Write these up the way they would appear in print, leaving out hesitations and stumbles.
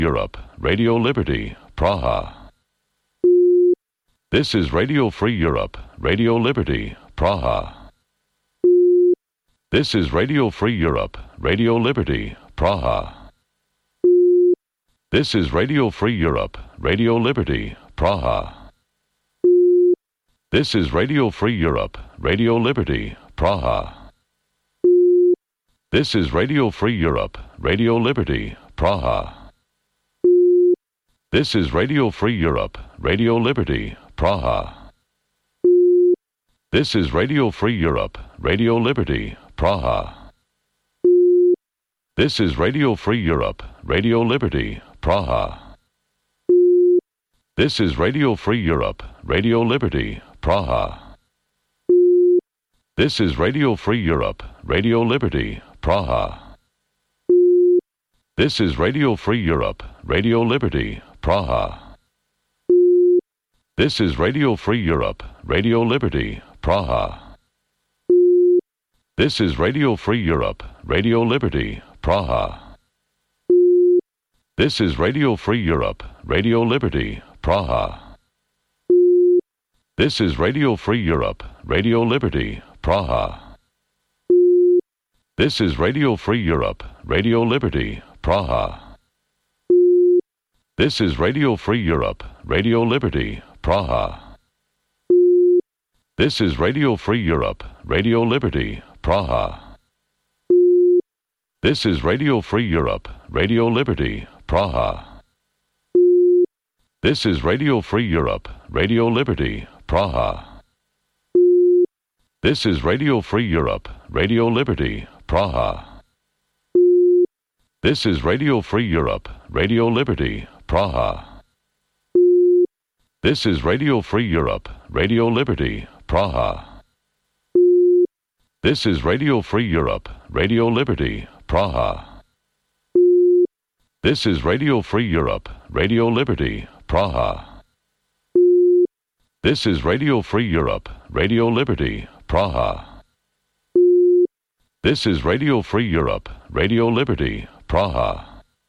Europe, Radio Liberty, Praha. This is Radio Free Europe, Radio Liberty, Praha. This is Radio Free Europe, Radio Liberty, Praha. This is Radio Free Europe, Radio Liberty, Praha. This is Radio Free Europe, Radio Liberty, Praha. This is Radio Free Europe, Radio Liberty, Praha. This is Radio Free Europe, Radio Liberty, Praha. This is Radio Free Europe, Radio Liberty, Praha. This is Radio Free Europe, Radio Liberty, Praha. This is Radio Free Europe, Radio Liberty, Praha. This is Radio Free Europe, Radio Liberty, Praha. This is Radio Free Europe, Radio Liberty, Praha. This is Radio Free Europe, Radio Liberty, Praha. This is Radio Free Europe, Radio Liberty, Praha. This is Radio Free Europe, Radio Liberty, Praha. This is Radio Free Europe, Radio Liberty, Praha. This is Radio Free Europe, Radio Liberty, Praha. This is Radio Free Europe, Radio Liberty, Praha. This is Radio Free Europe, Radio Liberty, Praha. This is Radio Free Europe, Radio Liberty, Praha. This is Radio Free Europe, Radio Liberty, Praha. This is Radio Free Europe, Radio Liberty, Praha. This is Radio Free Europe, Radio Liberty, Praha. This is Radio Free Europe, Radio Liberty, Praha. This is Radio Free Europe, Radio Liberty, Praha. This is Radio Free Europe, Radio Liberty, Praha. This is Radio Free Europe, Radio Liberty, Praha. This is Radio Free Europe, Radio Liberty, Praha.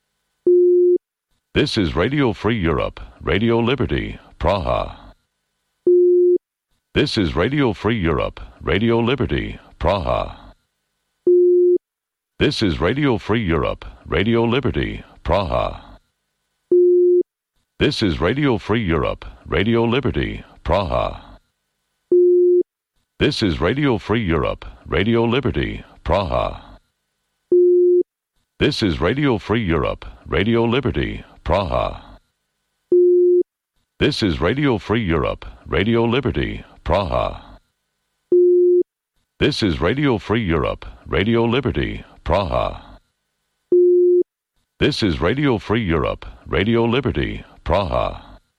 This is Radio Free Europe, Radio Liberty, Praha. This is Radio Free Europe, Radio Liberty, Praha. This is Radio Free Europe, Radio Liberty, Praha. This is Radio Free Europe, Radio Liberty, Praha. This is Radio Free Europe, Radio Liberty, Praha. This is Radio Free Europe, Radio Liberty, Praha. This is Radio Free Europe, Radio Liberty, Praha. This is Radio Free Europe, Radio Liberty, Praha. This is Radio Free Europe, Radio Liberty, Praha.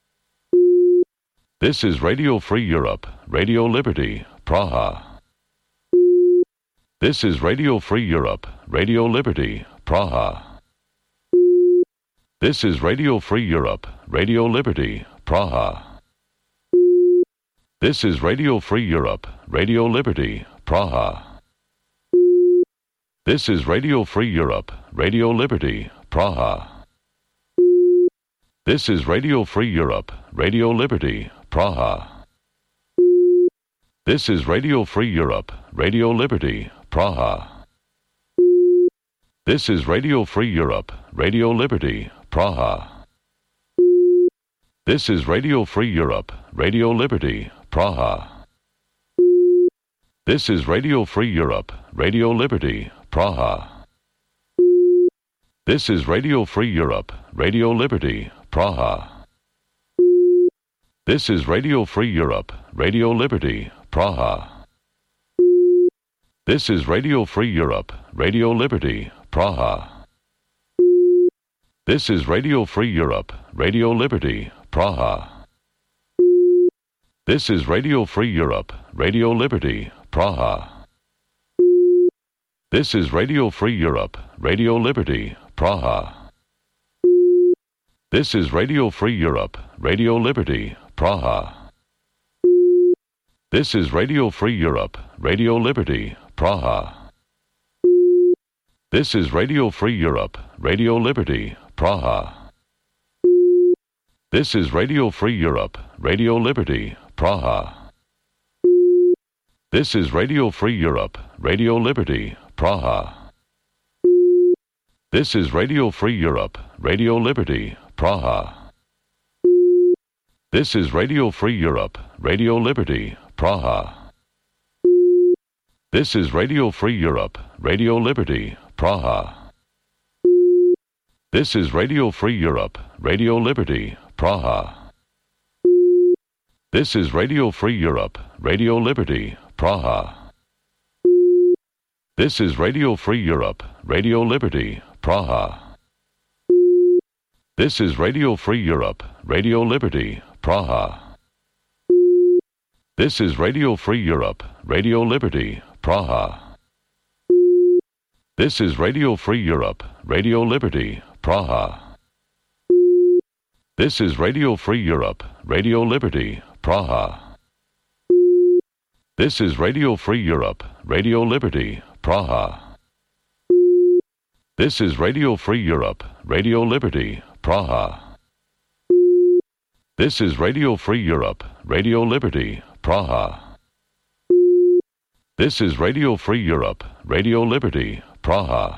This is Radio Free Europe, Radio Liberty, Praha. This is Radio Free Europe, Radio Liberty, Praha. This is Radio Free Europe, Radio Liberty, Praha. This is Radio Free Europe, Radio Liberty, Praha. This is Radio Free Europe, Radio Liberty, Praha. This is Radio Free Europe, Radio Liberty, Praha. This is Radio Free Europe, Radio Liberty, Praha. This is Radio Free Europe, Radio Liberty, Praha. This is Radio Free Europe, Radio Liberty, Praha. This is Radio Free Europe, Radio Liberty, Praha. This is Radio Free Europe, Radio Liberty, Praha. This is Radio Free Europe, Radio Liberty, Praha. This is Radio Free Europe, Radio Liberty, Praha. This is Radio Free Europe, Radio Liberty, Praha. This is Radio Free Europe, Radio Liberty, Praha. This is Radio Free Europe, Radio Liberty, Praha. This is Radio Free Europe, Radio Liberty, Praha. This is Radio Free Europe, Radio Liberty, Praha. This is Radio Free Europe, Radio Liberty, Praha. This is Radio Free Europe, Radio Liberty, Praha. This is Radio Free Europe, Radio Liberty, Praha. This is Radio Free Europe, Radio Liberty, Praha. This is Radio Free Europe, Radio Liberty, Praha. This is Radio Free Europe, Radio Liberty, Praha. This is Radio Free Europe, Radio Liberty, Praha. This is Radio Free Europe, Radio Liberty, Praha. This is Radio Free Europe, Radio Liberty, Praha. This is Radio Free Europe, Radio Liberty, Praha. This is Radio Free Europe, Radio Liberty, Praha. This is Radio Free Europe, Radio Liberty, Praha. This is Radio Free Europe, Radio Liberty, Praha. This is Radio Free Europe, Radio Liberty, Praha. This is Radio Free Europe, Radio Liberty, Praha. This is Radio Free Europe, Radio Liberty, Praha. This is Radio Free Europe, Radio Liberty, Praha.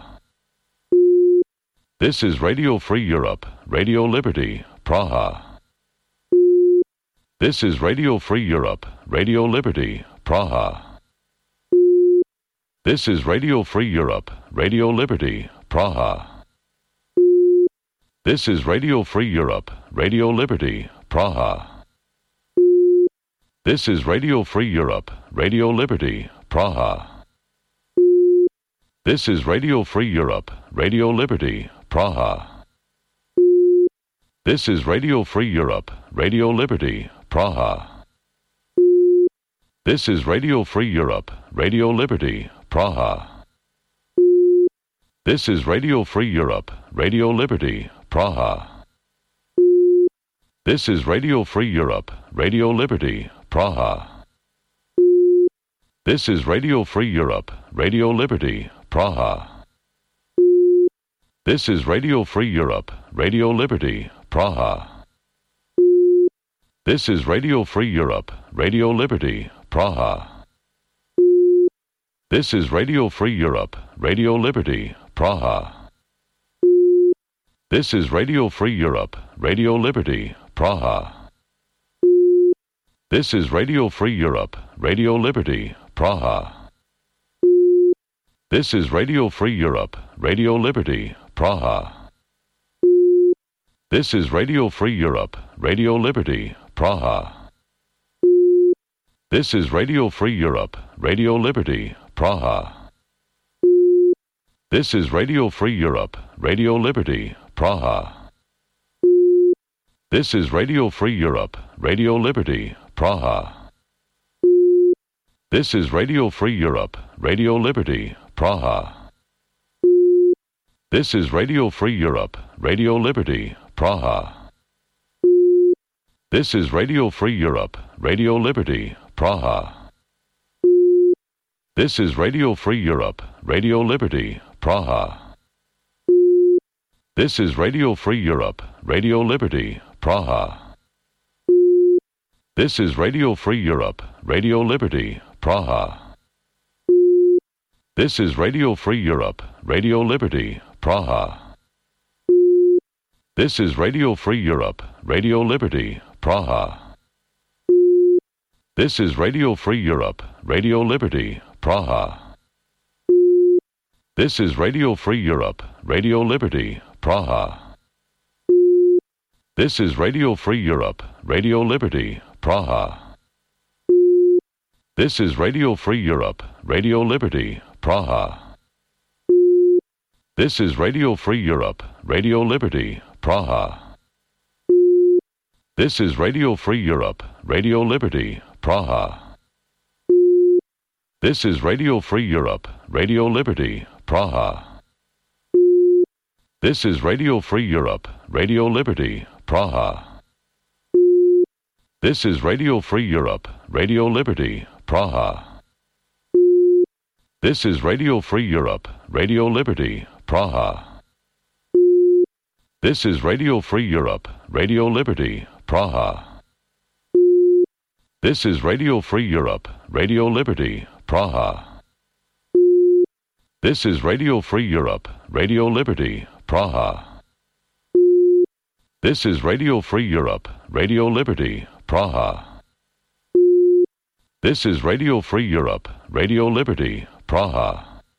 This is Radio Free Europe, Radio Liberty, Praha. This is Radio Free Europe, Radio Liberty, Praha. This is Radio Free Europe, Radio Liberty, Praha. This is Radio Free Europe, Radio Liberty, Praha. This is Radio Free Europe, Radio Liberty, Praha. This is Radio Free Europe, Radio Liberty, Praha. This is Radio Free Europe, Radio Liberty, Praha. This is Radio Free Europe, Radio Liberty, Praha. This is Radio Free Europe, Radio Liberty, Praha. This is Radio Free Europe, Radio Liberty, Praha. This is Radio Free Europe, Radio Liberty, Praha. This is Radio Free Europe, Radio Liberty, Praha. This is Radio Free Europe, Radio Liberty, Praha. This is Radio Free Europe, Radio Liberty, Praha. This is Radio Free Europe, Radio Liberty, Praha. This is Radio Free Europe, Radio Liberty, Praha. This is Radio Free Europe, Radio Liberty, Praha. This is Radio Free Europe, Radio Liberty, Praha. This is Radio Free Europe, Radio Liberty, Praha. This is Radio Free Europe, Radio Liberty, Praha. This is Radio Free Europe, Radio Liberty, Praha. This is Radio Free Europe, Radio Liberty, Praha. This is Radio Free Europe, Radio Liberty, Praha. This is Radio Free Europe, Radio Liberty, Praha. This is Radio Free Europe, Radio Liberty, Praha. This is Radio Free Europe, Radio Liberty, Praha. This is Radio Free Europe, Radio Liberty, Praha. This is Radio Free Europe, Radio Liberty, Praha. This is Radio Free Europe, Radio Liberty, Praha. This is Radio Free Europe, Radio Liberty, Praha. This is Radio Free Europe, Radio Liberty, Praha. This is Radio Free Europe, Radio Liberty, Praha. This is Radio Free Europe, Radio Liberty, Praha. This is Radio Free Europe, Radio Liberty, Praha. This is Radio Free Europe, Radio Liberty, Praha. This is Radio Free Europe, Radio Liberty, Praha. This is Radio Free Europe, Radio Liberty, Praha. This is Radio Free Europe, Radio Liberty, Praha. This is Radio Free Europe, Radio Liberty, Praha. This is Radio Free Europe, Radio Liberty, Praha. This is Radio Free Europe, Radio Liberty, Praha. This is Radio Free Europe, Radio Liberty, Praha. This is Radio Free Europe, Radio Liberty, Praha. This is Radio Free Europe, Radio Liberty, Praha.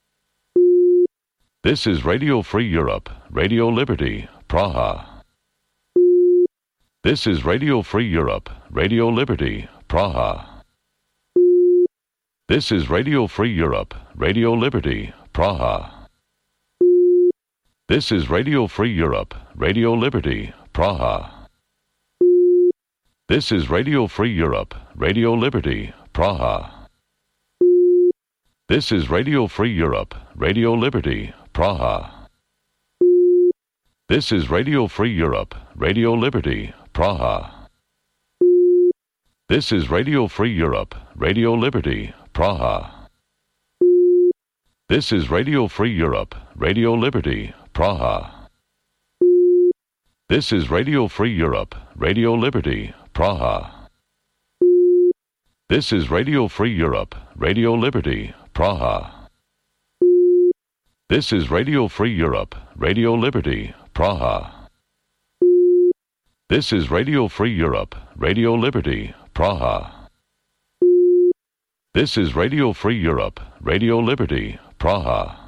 This is Radio Free Europe, Radio Liberty, Praha. This is Radio Free Europe, Radio Liberty, Praha. This is Radio Free Europe, Radio Liberty, Praha. This is Radio Free Europe, Radio Liberty, Praha. This is Radio Free Europe, Radio Liberty, Praha. This is Radio Free Europe, Radio Liberty, Praha. This is Radio Free Europe, Radio Liberty, Praha. This is Radio Free Europe, Radio Liberty, Praha. This is Radio Free Europe, Radio Liberty, Praha. This is Radio Free Europe, Radio Liberty, Praha. This is Radio Free Europe, Radio Liberty, Praha. This is Radio Free Europe, Radio Liberty, Praha. This is Radio Free Europe, Radio Liberty, Praha. This is Radio Free Europe, Radio Liberty, Praha.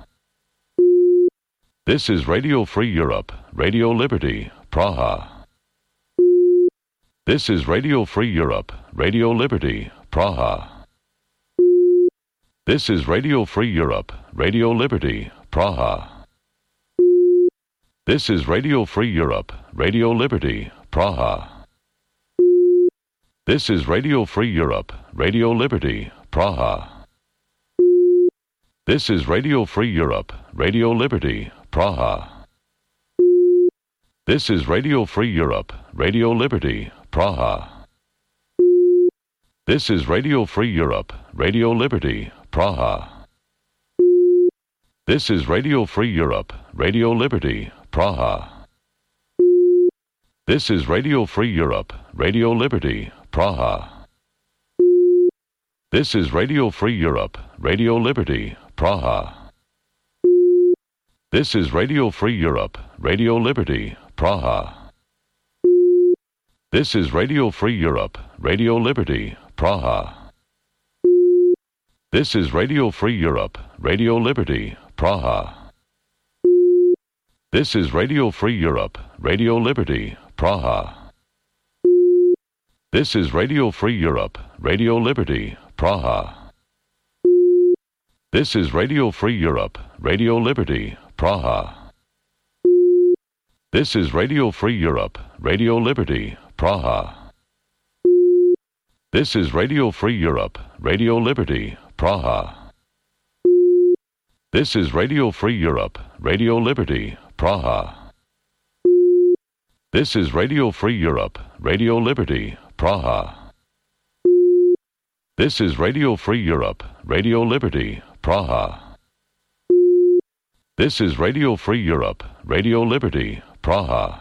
This is Radio Free Europe, Radio Liberty, Praha. This is Radio Free Europe, Radio Liberty, Praha. This is Radio Free Europe, Radio Liberty, Praha. This is Radio Free Europe, Radio Liberty, Praha. This is Radio Free Europe, Radio Liberty, Praha. This is Radio Free Europe, Radio Liberty, Praha. This is Radio Free Europe, Radio Liberty, Praha. This is Radio Free Europe, Radio Liberty, Praha. This is Radio Free Europe, Radio Liberty, Praha. This is Radio Free Europe, Radio Liberty, Praha. This is Radio Free Europe, Radio Liberty, Praha. This is Radio Free Europe, Radio Liberty, Praha. This is Radio Free Europe, Radio Liberty, Praha. This is Radio Free Europe, Radio Liberty, Praha. This is Radio Free Europe, Radio Liberty, Praha. This is Radio Free Europe, Radio Liberty, Praha. This is Radio Free Europe, Radio Liberty, Praha. This is Radio Free Europe, Radio Liberty, Praha. This is Radio Free Europe, Radio Liberty, Praha. This is Radio Free Europe, Radio Liberty, Praha. This is Radio Free Europe, Radio Liberty, Praha. This is Radio Free Europe, Radio Liberty, Praha. This is Radio Free Europe, Radio Liberty, Praha.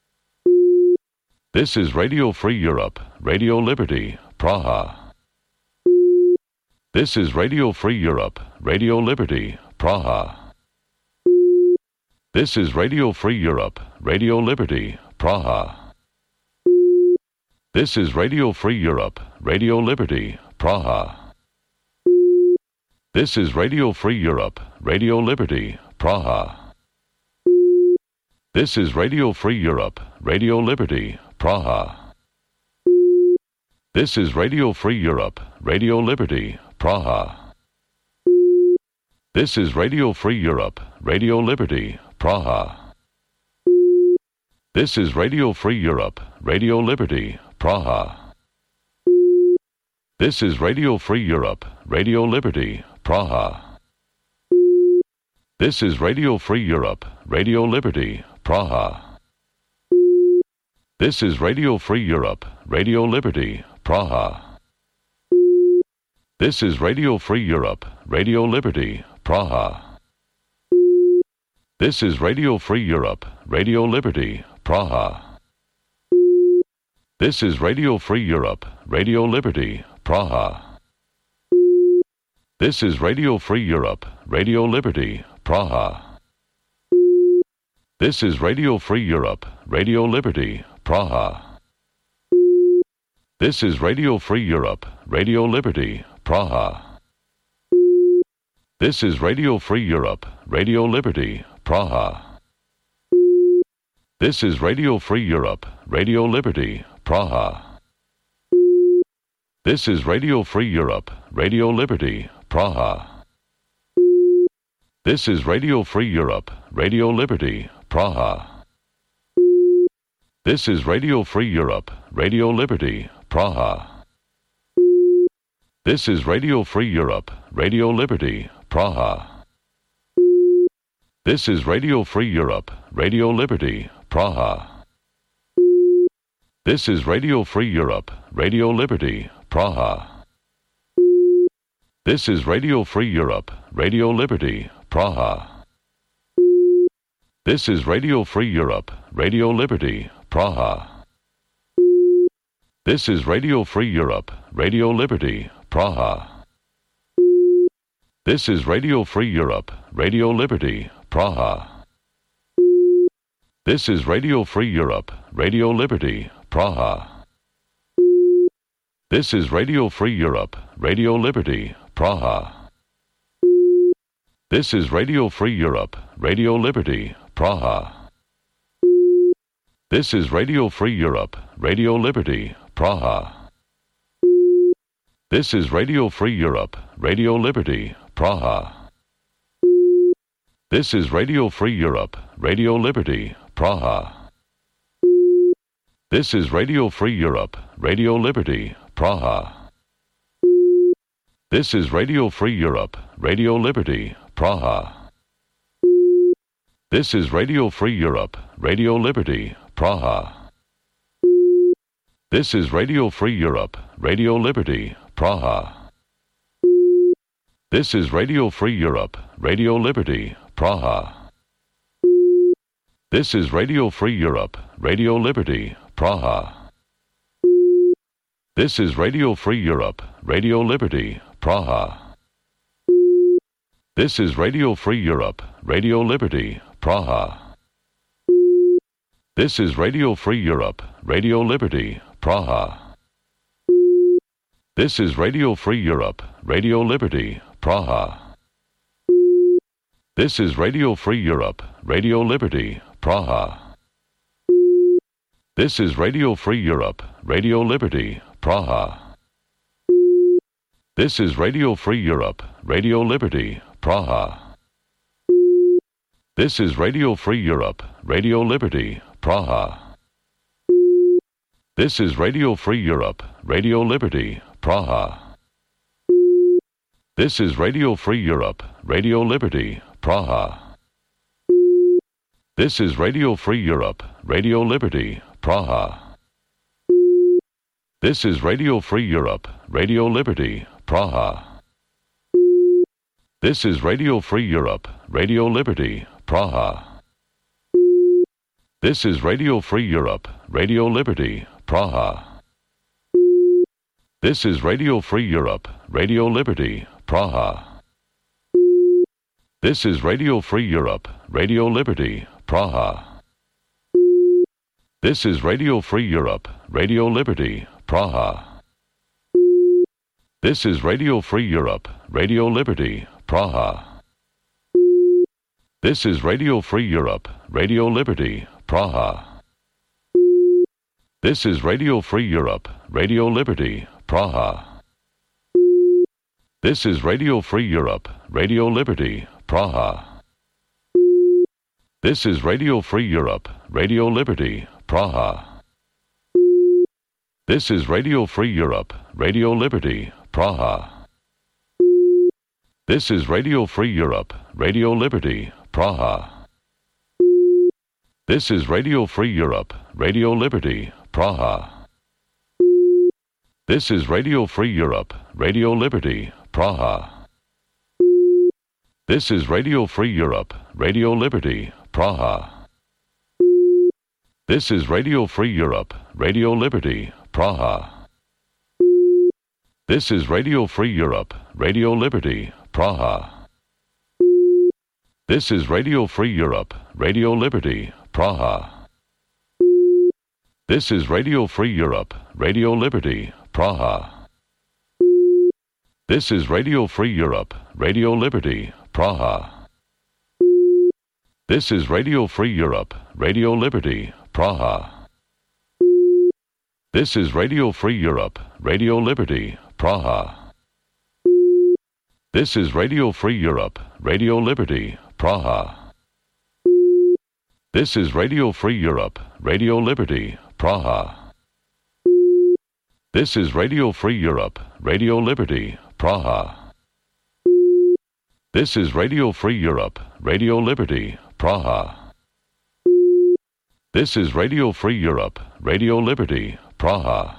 This is Radio Free Europe, Radio Liberty, Praha. This is Radio Free Europe, Radio Liberty, Praha. This is Radio Free Europe, Radio Liberty, Praha. This is Radio Free Europe, Radio Liberty, Praha. This is Radio Free Europe, Radio Liberty, Praha. This is Radio Free Europe, Radio Liberty, Praha. This is Radio Free Europe, Radio Liberty, Praha. This is Radio Free Europe, Radio Liberty, Praha. This is Radio Free Europe, Radio Liberty, Praha. This is Radio Free Europe, Radio Liberty, Praha. This is Radio Free Europe, Radio Liberty, Praha. This is Radio Free Europe, Radio Liberty, Praha. This is Radio Free Europe, Radio Liberty, Praha. This is Radio Free Europe, Radio Liberty, Praha. This is Radio Free Europe, Radio Liberty, Praha. This is Radio Free Europe, Radio Liberty, Praha. This is Radio Free Europe, Radio Liberty, Praha. This is Radio Free Europe, Radio Liberty, Praha. This is Radio Free Europe, Radio Liberty, Praha. This is Radio Free Europe, Radio Liberty, Praha. This is Radio Free Europe, Radio Liberty, Praha. This is Radio Free Europe, Radio Liberty, Praha. This is Radio Free Europe, Radio Liberty, Praha. This is Radio Free Europe, Radio Liberty, Praha. This is Radio Free Europe, Radio Liberty, Praha. This is Radio Free Europe, Radio Liberty, Praha. This is Radio Free Europe, Radio Liberty, Praha. This is Radio Free Europe, Radio Liberty, Praha. This is Radio Free Europe, Radio Liberty, Praha. This is Radio Free Europe, Radio Liberty, Praha. This is Radio Free Europe, Radio Liberty, Praha. This is Radio Free Europe, Radio Liberty, Praha. This is Radio Free Europe, Radio Liberty, Praha. This is Radio Free Europe, Radio Liberty, Praha. This is Radio Free Europe, Radio Liberty, Praha. This is Radio Free Europe, Radio Liberty, Praha. This is Radio Free Europe, Radio Liberty, Praha. This is Radio Free Europe, Radio Liberty, Praha. This is Radio Free Europe, Radio Liberty, Praha. This is Radio Free Europe, Radio Liberty, Praha. This is Radio Free Europe, Radio Liberty, Praha. This is Radio Free Europe, Radio Liberty, Praha. This is Radio Free Europe, Radio Liberty, Praha. This is Radio Free Europe, Radio Liberty, Praha. This is Radio Free Europe, Radio Liberty, Praha. This is Radio Free Europe, Radio Liberty, Praha. This is Radio Free Europe, Radio Liberty, Praha. This is Radio Free Europe, Radio Liberty, Praha. This is Radio Free Europe, Radio Liberty, Praha. This is Radio Free Europe, Radio Liberty, Praha. This is Radio Free Europe, Radio Liberty, Praha. This is Radio Free Europe, Radio Liberty, Praha. This is Radio Free Europe, Radio Liberty, Praha. This is Radio Free Europe, Radio Liberty, Praha. This is Radio Free Europe, Radio Liberty, Praha. This is Radio Free Europe, Radio Liberty, Praha. This is Radio Free Europe, Radio Liberty, Praha. This is Radio Free Europe, Radio Liberty, Praha. This is Radio Free Europe, Radio Liberty, Praha. This is Radio Free Europe, Radio Liberty, Praha. This is Radio Free Europe, Radio Liberty, Praha. This is Radio Free Europe, Radio Liberty, Praha. This is Radio Free Europe, Radio Liberty, Praha. This is Radio Free Europe, Radio Liberty, Praha. This is Radio Free Europe, Radio Liberty, Praha. This is Radio Free Europe, Radio Liberty, Praha. This is Radio Free Europe, Radio Liberty, Praha. This is Radio Free Europe, Radio Liberty, Praha. This is Radio Free Europe, Radio Liberty, Praha. This is Radio Free Europe, Radio Liberty, Praha. This is Radio Free Europe, Radio Liberty, Praha. This is Radio Free Europe, Radio Liberty, Praha. This is Radio Free Europe, Radio Liberty, Praha. This is Radio Free Europe, Radio Liberty, Praha. This is Radio Free Europe, Radio Liberty, Praha. This is Radio Free Europe, Radio Liberty, Praha. This is Radio Free Europe, Radio Liberty, Praha. This is Radio Free Europe, Radio Liberty, Praha. This is Radio Free Europe, Radio Liberty, Praha. This is Radio Free Europe, Radio Liberty, Praha. This is Radio Free Europe, Radio Liberty, Praha.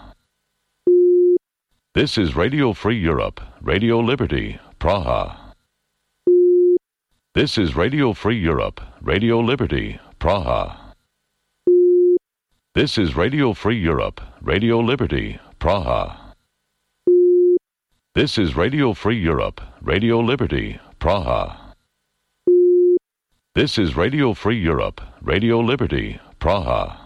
This is Radio Free Europe, Radio Liberty, Praha. This is Radio Free Europe, Radio Liberty, Praha. This is Radio Free Europe, Radio Liberty, Praha. This is Radio Free Europe, Radio Liberty, Praha. This is Radio Free Europe, Radio Liberty, Praha.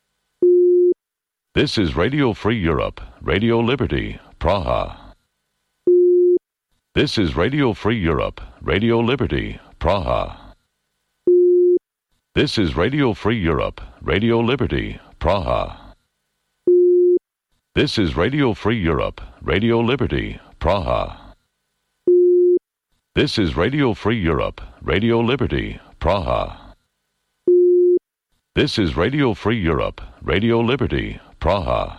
This is Radio Free Europe, Radio Liberty, Praha. This is Radio Free Europe, Radio Liberty, Praha. This is Radio Free Europe, Radio Liberty, Praha. This is Radio Free Europe, Radio Liberty, Praha. This is Radio Free Europe, Radio Liberty, Praha. This is Radio Free Europe, Radio Liberty, Praha.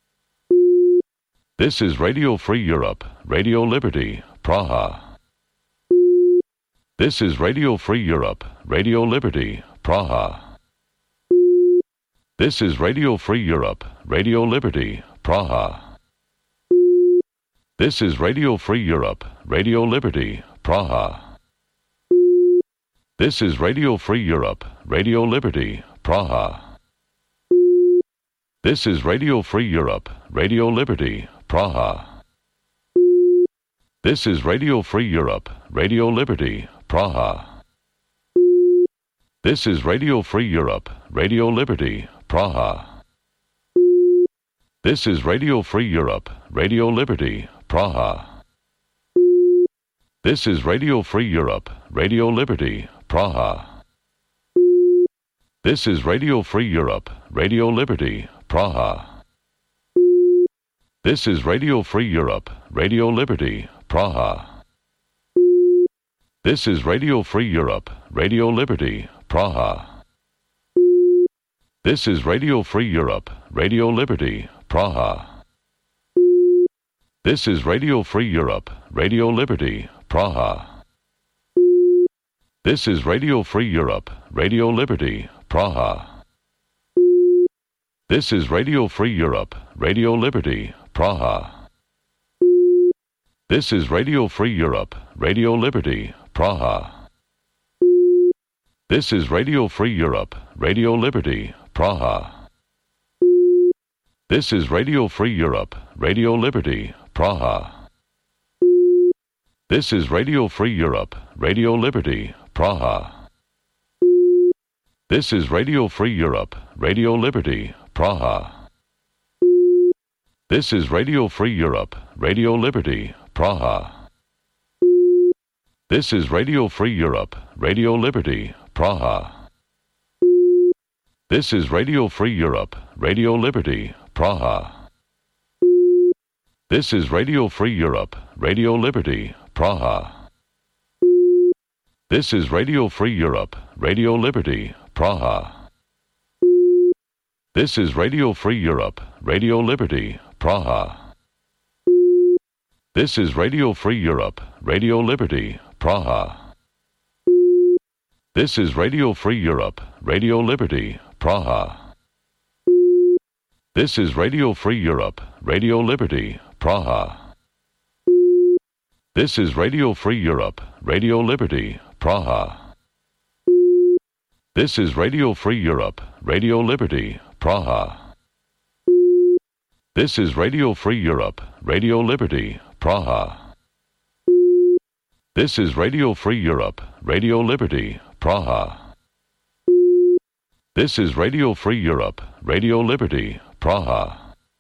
This is Radio Free Europe, Radio Liberty, Praha. This is Radio Free Europe, Radio Liberty, Praha. This is Radio Free Europe, Radio Liberty, Praha. This is Radio Free Europe, Radio Liberty, Praha. This is Radio Free Europe, Radio Liberty, Praha. This is Radio Free Europe, Radio Liberty, Praha. This is Radio Free Europe, Radio Liberty, Praha. This is Radio Free Europe, Radio Liberty, Praha. This is Radio Free Europe, Radio Liberty, Praha. This is Radio Free Europe, Radio Liberty, Praha. This is Radio Free Europe, Radio Liberty, Praha. This is Radio Free Europe, Radio Liberty, Praha. This is Radio Free Europe, Radio Liberty, Praha. This is Radio Free Europe, Radio Liberty, Praha. This is Radio Free Europe, Radio Liberty, Praha. This is Radio Free Europe, Radio Liberty, Praha. This is Radio Free Europe, Radio Liberty, Praha. This is Radio Free Europe, Radio Liberty, Praha. This is Radio Free Europe, Radio Liberty, Praha. This is Radio Free Europe, Radio Liberty, Praha. This is Radio Free Europe, Radio Liberty, Praha. This is Radio Free Europe, Radio Liberty, Praha. This is Radio Free Europe, Radio Liberty, Praha. This is Radio Free Europe, Radio Liberty, Praha. This is Radio Free Europe, Radio Liberty, Praha. This is Radio Free Europe, Radio Liberty, Praha. This is Radio Free Europe, Radio Liberty, Praha. This is Radio Free Europe, Radio Liberty, Praha. This is Radio Free Europe, Radio Liberty, Praha. This is Radio Free Europe, Radio Liberty, Praha. This is Radio Free Europe, Radio Liberty, Praha. This is Radio Free Europe, Radio Liberty, Praha. This is Radio Free Europe, Radio Liberty, Praha. This is Radio Free Europe, Radio Liberty, Praha. This is Radio Free Europe, Radio Liberty, Praha. This is Radio Free Europe, Radio Liberty, Praha.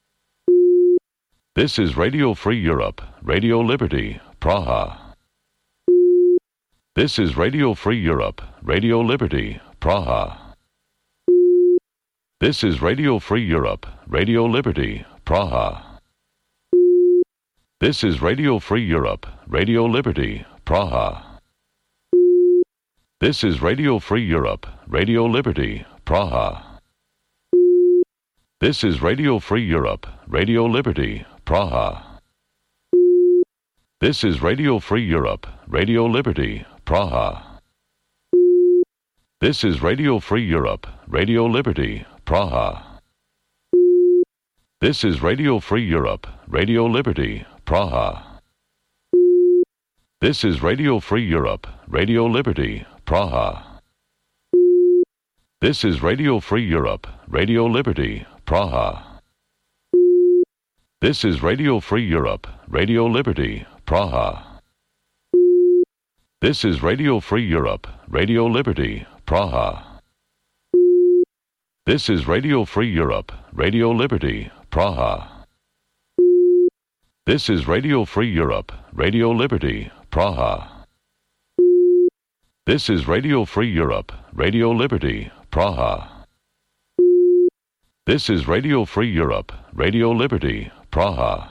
This is Radio Free Europe, Radio Liberty, Praha. This is Radio Free Europe, Radio Liberty, Praha. This is Radio Free Europe, Radio Liberty, Praha. This is Radio Free Europe, Radio Liberty, Praha. This is Radio Free Europe, Radio Liberty, Praha. This is Radio Free Europe, Radio Liberty, Praha. This is Radio Free Europe, Radio Liberty, Praha. This is Radio Free Europe, Radio Liberty, Praha. This is Radio Free Europe, Radio Liberty, Praha. This is Radio Free Europe, Radio Liberty, Praha. This is Radio Free Europe, Radio Liberty, Praha. This is Radio Free Europe, Radio Liberty, Praha. This is Radio Free Europe, Radio Liberty, Praha. This is Radio Free Europe, Radio Liberty, Praha. This is Radio Free Europe, Radio Liberty, Praha. This is Radio Free Europe, Radio Liberty, Praha. This is Radio Free Europe, Radio Liberty, Praha.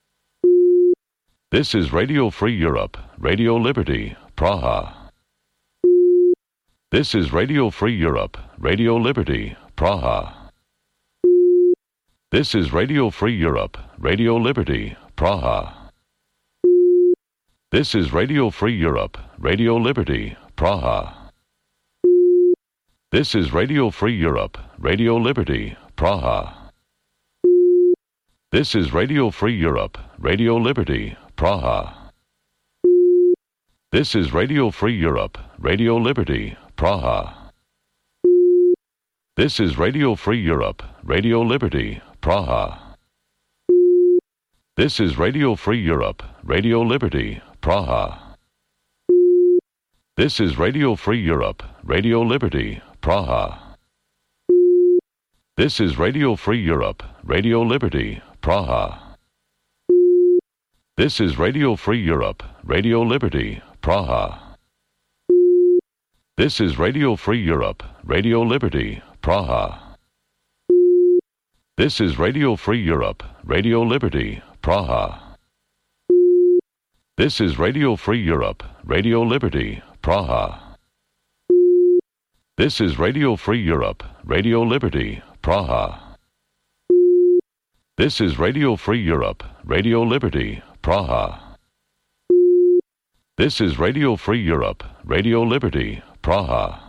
This is Radio Free Europe, Radio Liberty, Praha. This is Radio Free Europe, Radio Liberty, Praha. This is Radio Free Europe, Radio Liberty, Praha. This is Radio Free Europe, Radio Liberty, Praha. This is Radio Free Europe, Radio Liberty, Praha. This is Radio Free Europe, Radio Liberty, Praha. This is Radio Free Europe, Radio Liberty, Praha. This is Radio Free Europe, Radio Liberty, Praha. This is Radio Free Europe, Radio Liberty, Praha. This is Radio Free Europe, Radio Liberty, Praha. This is Radio Free Europe, Radio Liberty, Praha. This is Radio Free Europe, Radio Liberty, Praha. This is Radio Free Europe, Radio Liberty, Praha. This is Radio Free Europe, Radio Liberty, Praha. This is Radio Free Europe, Radio Liberty, Praha. This is Radio Free Europe, Radio Liberty, Praha. This is Radio Free Europe, Radio Liberty, Praha. This is Radio Free Europe, Radio Liberty, Praha.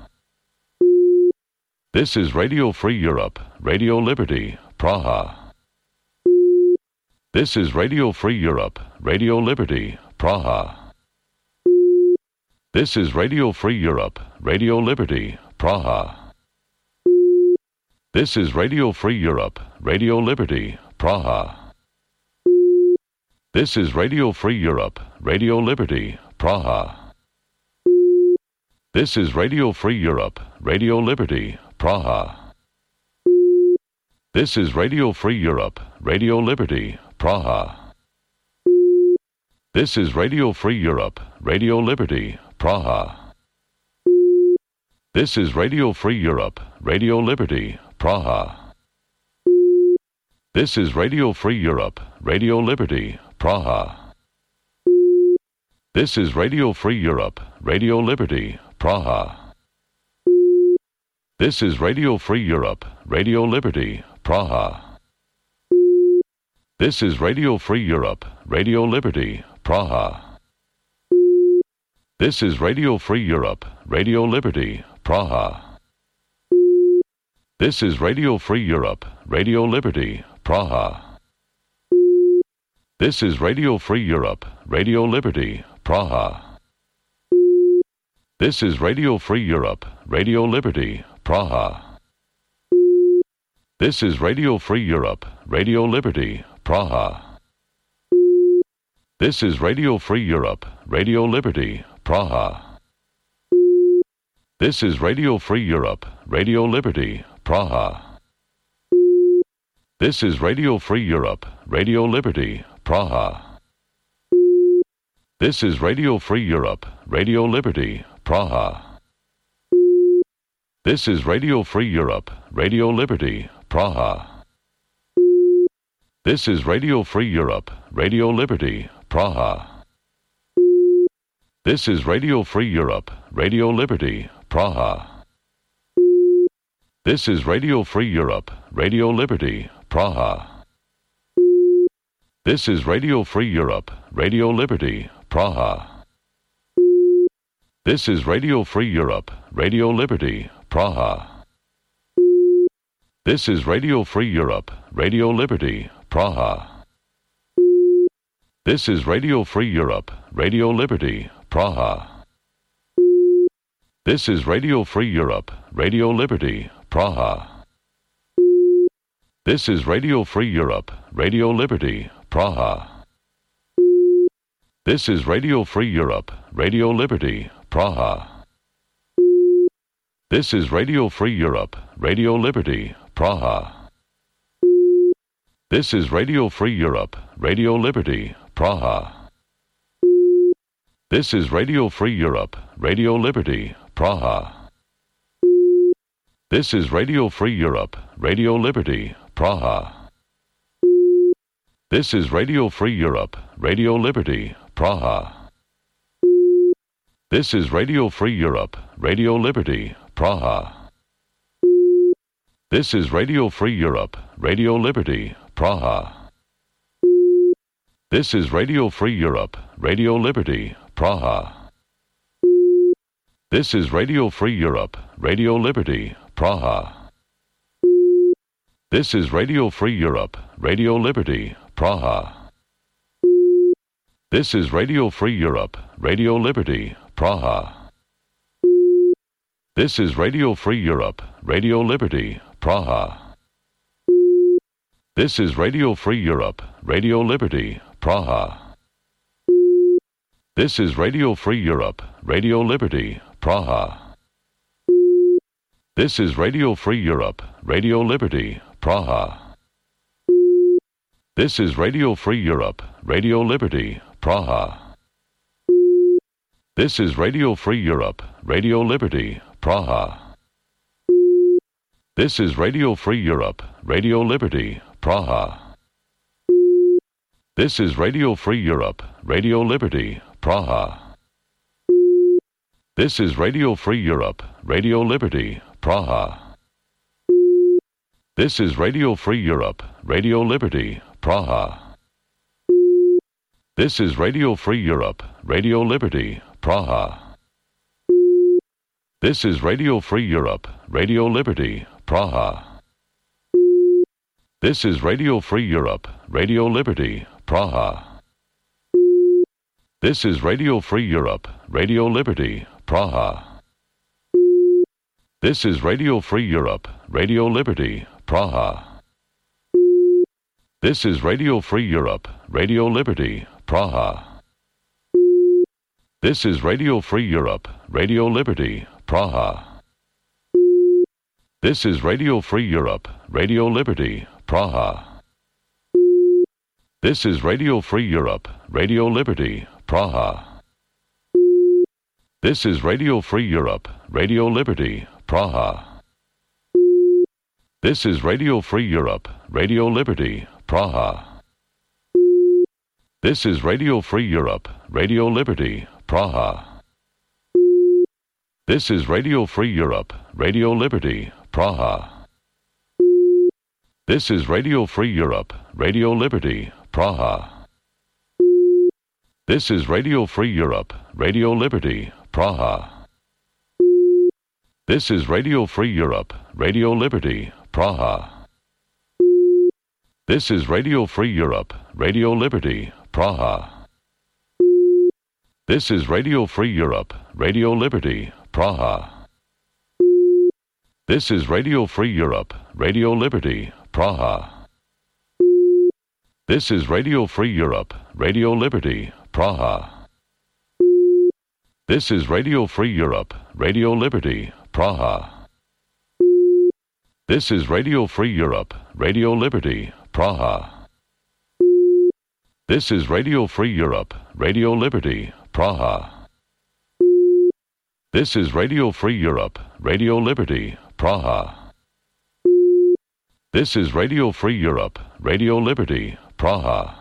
This is Radio Free Europe, Radio Liberty, Praha. This is Radio Free Europe, Radio Liberty, Praha. This is Radio Free Europe, Radio Liberty, Praha. This is Radio Free Europe, Radio Liberty, Praha. This is Radio Free Europe, Radio Liberty, Praha. This is Radio Free Europe, Radio Liberty, Praha. This is Radio Free Europe, Radio Liberty, Praha. This is Radio Free Europe, Radio Liberty, Praha. This is Radio Free Europe, Radio Liberty, Praha. This is Radio Free Europe, Radio Liberty, Praha. This is Radio Free Europe, Radio Liberty, Praha. This is Radio Free Europe, Radio Liberty, Praha. This is Radio Free Europe, Radio Liberty, Praha. This is Radio Free Europe, Radio Liberty, Praha. This is Radio Free Europe, Radio Liberty, Praha. This is Radio Free Europe, Radio Liberty, Praha. This is Radio Free Europe, Radio Liberty, Praha. This is Radio Free Europe, Radio Liberty, Praha. This is Radio Free Europe, Radio Liberty, Praha. This is Radio Free Europe, Radio Liberty, Praha. This is Radio Free Europe, Radio Liberty, Praha. This is Radio Free Europe, Radio Liberty, Praha. This is Radio Free Europe, Radio Liberty, Praha. This is Radio Free Europe, Radio Liberty, Praha. This is Radio Free Europe, Radio Liberty, Praha. This is Radio Free Europe, Radio Liberty, Praha. This is Radio Free Europe, Radio Liberty, Praha. This is Radio Free Europe, Radio Liberty, Praha. This is Radio Free Europe, Radio Liberty, Praha. This is Radio Free Europe, Radio Liberty, Praha. This is Radio Free Europe, Radio Liberty, Praha. This is Radio Free Europe, Radio Liberty, Praha. This is Radio Free Europe, Radio Liberty, Praha. This is Radio Free Europe, Radio Liberty, Praha. This is Radio Free Europe, Radio Liberty, Praha. This is Radio Free Europe, Radio Liberty, Praha. This is Radio Free Europe, Radio Liberty, Praha. This is Radio Free Europe, Radio Liberty, Praha. This is Radio Free Europe, Radio Liberty, Praha. This is Radio Free Europe, Radio Liberty, Praha. This is Radio Free Europe, Radio Liberty, Praha. This is Radio Free Europe, Radio Liberty, Praha. This is Radio Free Europe, Radio Liberty, Praha. This is Radio Free Europe, Radio Liberty, Praha. This is Radio Free Europe, Radio Liberty, Praha. This is Radio Free Europe, Radio Liberty, Praha. This is Radio Free Europe, Radio Liberty, Praha. This is Radio Free Europe, Radio Liberty, Praha. This is Radio Free Europe, Radio Liberty, Praha. This is Radio Free Europe, Radio Liberty, Praha. This is Radio Free Europe, Radio Liberty, Praha. This is Radio Free Europe, Radio Liberty, Praha. This is Radio Free Europe, Radio Liberty, Praha. This is Radio Free Europe, Radio Liberty, Praha. This is Radio Free Europe, Radio Liberty, Praha. This is Radio Free Europe, Radio Liberty, Praha. This is Radio Free Europe, Radio Liberty, Praha. This is Radio Free Europe, Radio Liberty, Praha. This is Radio Free Europe, Radio Liberty, Praha. This is Radio Free Europe, Radio Liberty, Praha. This is Radio Free Europe, Radio Liberty, Praha. This is Radio Free Europe, Radio Liberty, Praha. This is Radio Free Europe, Radio Liberty, Praha. This is Radio Free Europe, Radio Liberty, Praha. This is Radio Free Europe, Radio Liberty, Praha. This is Radio Free Europe, Radio Liberty, Praha. This is Radio Free Europe, Radio Liberty, Praha. This is Radio Free Europe, Radio Liberty, Praha. This is Radio Free Europe, Radio Liberty, Praha. This is Radio Free Europe, Radio Liberty, Praha. This is Radio Free Europe, Radio Liberty, Praha. This is Radio Free Europe, Radio Liberty, Praha. This is Radio Free Europe, Radio Liberty, Praha. This is Radio Free Europe, Radio Liberty, Praha. This is Radio Free Europe, Radio Liberty, Praha. This is Radio Free Europe, Radio Liberty, Praha. This is Radio Free Europe, Radio Liberty, Praha. This is Radio Free Europe, Radio Liberty, Praha. This is Radio Free Europe, Radio Liberty, Praha.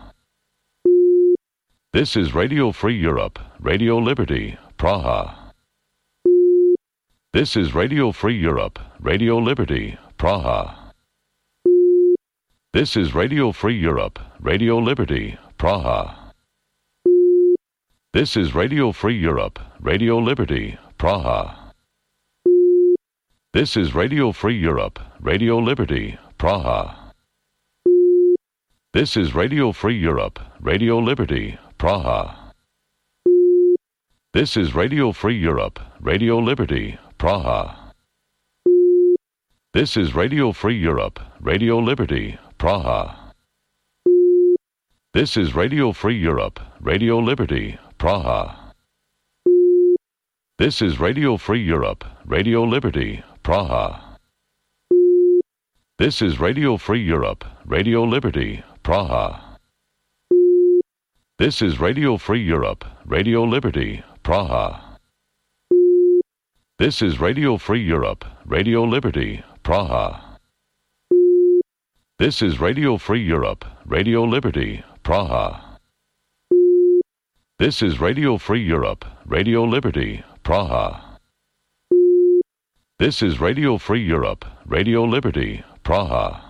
This is Radio Free Europe, Radio Liberty, Praha. This is Radio Free Europe, Radio Liberty, Praha. This is Radio Free Europe, Radio Liberty, Praha. This is Radio Free Europe, Radio Liberty, Praha. This is Radio Free Europe, Radio Liberty, Praha. This is Radio Free Europe, Radio Liberty, Praha. This is Radio Free Europe, Radio Liberty, Praha. This is Radio Free Europe, Radio Liberty, Praha. This is Radio Free Europe, Radio Liberty, Praha. This is Radio Free Europe, Radio Liberty, Praha. This is Radio Free Europe, Radio Liberty, Praha. This is Radio Free Europe, Radio Liberty, Praha. This is Radio Free Europe, Radio Liberty, Praha. This is Radio Free Europe, Radio Liberty, Praha. This is Radio Free Europe, Radio Liberty, Praha. This is Radio Free Europe, Radio Liberty, Praha.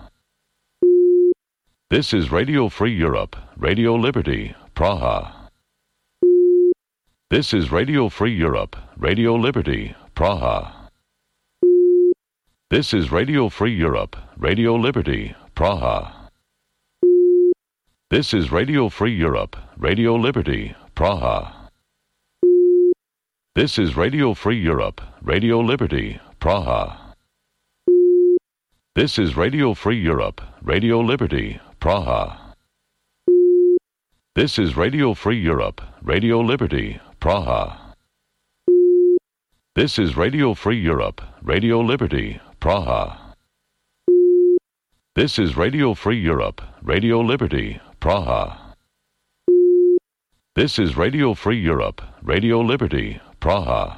This is Radio Free Europe, Radio Liberty, Praha. This is Radio Free Europe, Radio Liberty, Praha. This is Radio Free Europe, Radio Liberty, Praha. This is Radio Free Europe, Radio Liberty, Praha. This is Radio Free Europe, Radio Liberty, Praha. This is Radio Free Europe, Radio Liberty, Praha. This is Radio Free Europe, Radio Liberty, Praha. This is Radio Free Europe, Radio Liberty, Praha. This is Radio Free Europe, Radio Liberty, Praha. This is Radio Free Europe, Radio Liberty, Praha.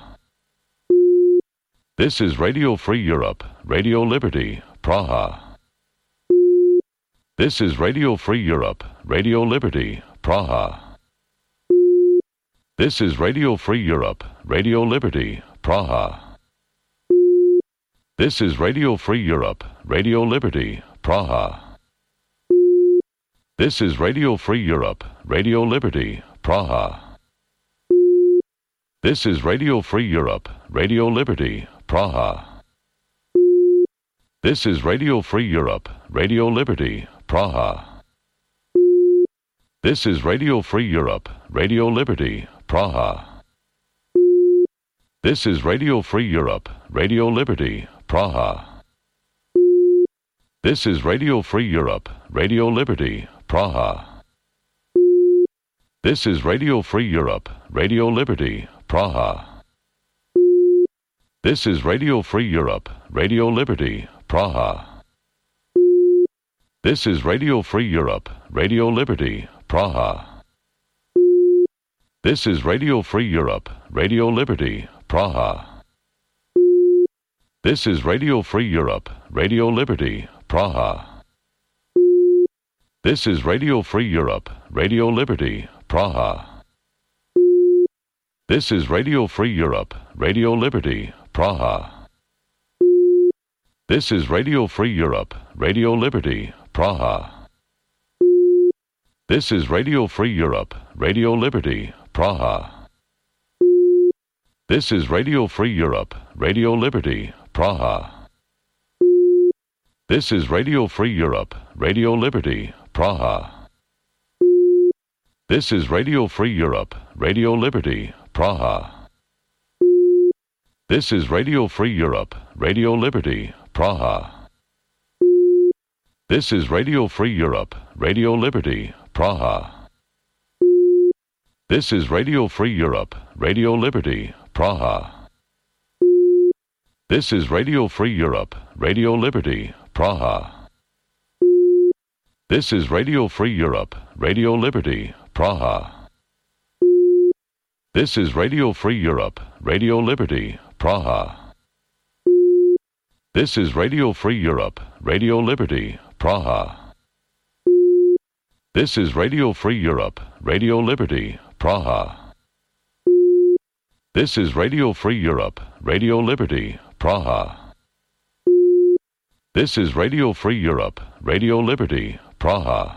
This is Radio Free Europe, Radio Liberty, Praha. This is Radio Free Europe, Radio Liberty, Praha. This is Radio Free Europe, Radio Liberty, Praha. This is Radio Free Europe, Radio Liberty, Praha. This is Radio Free Europe, Radio Liberty, Praha. This is Radio Free Europe, Radio Liberty, Praha. This is Radio Free Europe, Radio Liberty, Praha. This is Radio Free Europe, Radio Liberty, Praha. This is Radio Free Europe, Radio Liberty, Praha. This is Radio Free Europe, Radio Liberty, Praha. This is Radio Free Europe, Radio Liberty, Praha. This is Radio Free Europe, Radio Liberty, Praha. This is Radio Free Europe, Radio Liberty, Praha. This is Radio Free Europe, Radio Liberty, Praha. This is Radio Free Europe, Radio Liberty, Praha. This is Radio Free Europe, Radio Liberty, Praha. This is Radio Free Europe, Radio Liberty, Praha. This is Radio Free Europe, Radio Liberty, Praha. This is Radio Free Europe, Radio Liberty, Praha. This is Radio Free Europe, Radio Liberty, Praha. This is Radio Free Europe, Radio Liberty, Praha. This is Radio Free Europe, Radio Liberty, Praha. This is Radio Free Europe, Radio Liberty, Praha. This is Radio Free Europe, Radio Liberty, Praha. This is Radio Free Europe, Radio Liberty, Praha. This is Radio Free Europe, Radio Liberty, Praha. This is Radio Free Europe, Radio Liberty, Praha. This is Radio Free Europe, Radio Liberty, Praha. This is Radio Free Europe, Radio Liberty, Praha. This is Radio Free Europe, Radio Liberty, Praha. This is Radio Free Europe, Radio Liberty, Praha. This is Radio Free Europe, Radio Liberty, Praha.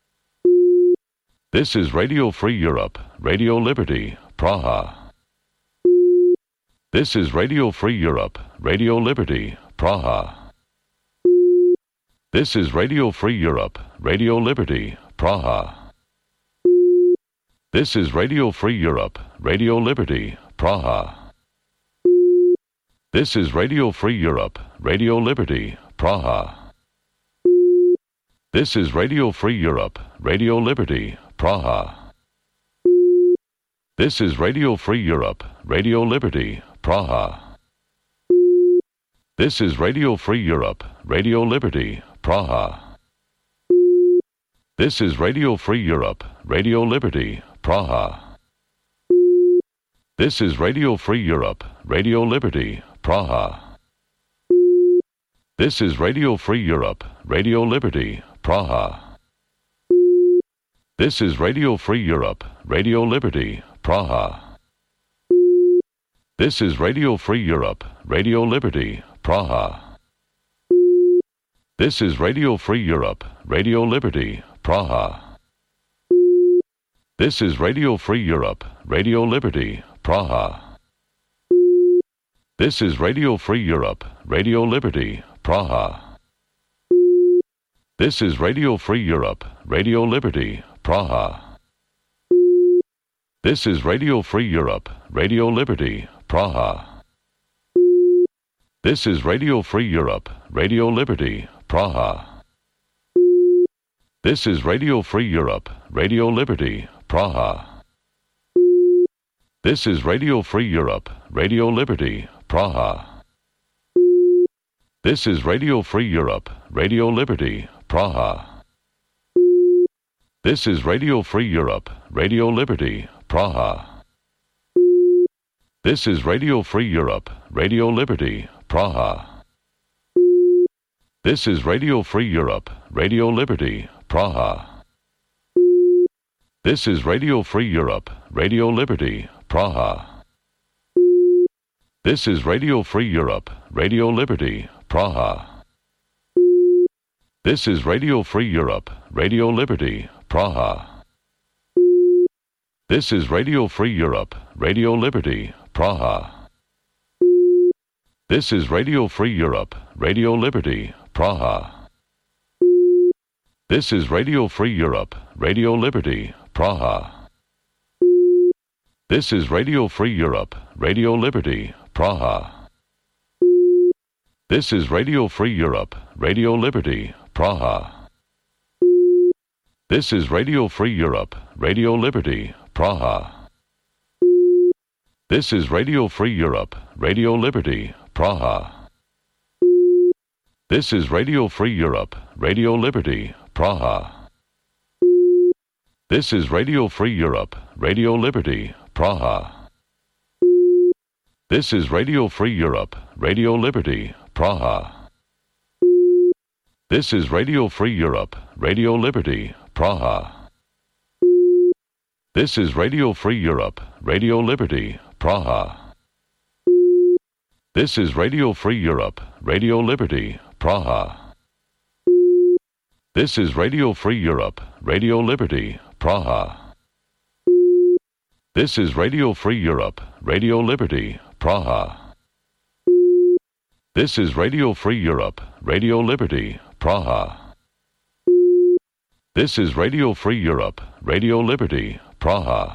This is Radio Free Europe, Radio Liberty, Praha. This is Radio Free Europe, Radio Liberty, Praha. This is Radio Free Europe, Radio Liberty, Praha. This is Radio Free Europe, Radio Liberty, Praha. This is Radio Free Europe, Radio Liberty, Praha. This is Radio Free Europe, Radio Liberty, Praha. This is Radio Free Europe, Radio Liberty, Praha. This is Radio Free Europe, Radio Liberty, Praha. This is Radio Free Europe, Radio Liberty, Praha. This is Radio Free Europe, Radio Liberty, Praha. This is Radio Free Europe, Radio Liberty, Praha. This is Radio Free Europe, Radio Liberty, Praha. This is Radio Free Europe, Radio Liberty, Praha. This is Radio Free Europe, Radio Liberty, Praha. This is Radio Free Europe, Radio Liberty, Praha. This is Radio Free Europe, Radio Liberty, Praha. This is Radio Free Europe, Radio Liberty, Praha. This is Radio Free Europe, Radio Liberty, Praha. This is Radio Free Europe, Radio Liberty, Praha. This is Radio Free Europe, Radio Liberty, Praha. This is Radio Free Europe, Radio Liberty, Praha. This is Radio Free Europe, Radio Liberty, Praha. This is Radio Free Europe, Radio Liberty, Praha. This is Radio Free Europe, Radio Liberty, Praha. This is Radio Free Europe, Radio Liberty, Praha. This is Radio Free Europe, Radio Liberty, Praha. This is Radio Free Europe, Radio Liberty, Praha. This is Radio Free Europe, Radio Liberty, Praha. This is Radio Free Europe, Radio Liberty, Praha. This is Radio Free Europe, Radio Liberty, Praha. This is Radio Free Europe, Radio Liberty, Praha. This is Radio Free Europe, Radio Liberty, Praha. This is Radio Free Europe, Radio Liberty, Praha. This is Radio Free Europe, Radio Liberty, Praha. This is Radio Free Europe, Radio Liberty, Praha. This is Radio Free Europe, Radio Liberty, Praha. This is Radio Free Europe, Radio Liberty, Praha. This is Radio Free Europe, Radio Liberty, Praha. This is Radio Free Europe, Radio Liberty, Praha. This is Radio Free Europe, Radio Liberty, Praha. This is Radio Free Europe, Radio Liberty, Praha. This is Radio Free Europe, Radio Liberty, Praha. This is Radio Free Europe, Radio Liberty, Praha. This is Radio Free Europe, Radio Liberty, Praha. This is Radio Free Europe, Radio Liberty, Praha.